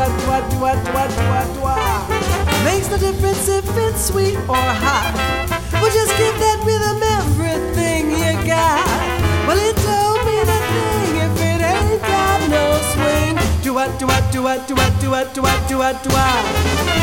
Makes no difference if it's sweet or hot. Well, just give that rhythm everything you got. Well, it don't mean a thing if it ain't got no swing. Do what, do what, do what, do what, do what, do what, do what, do what.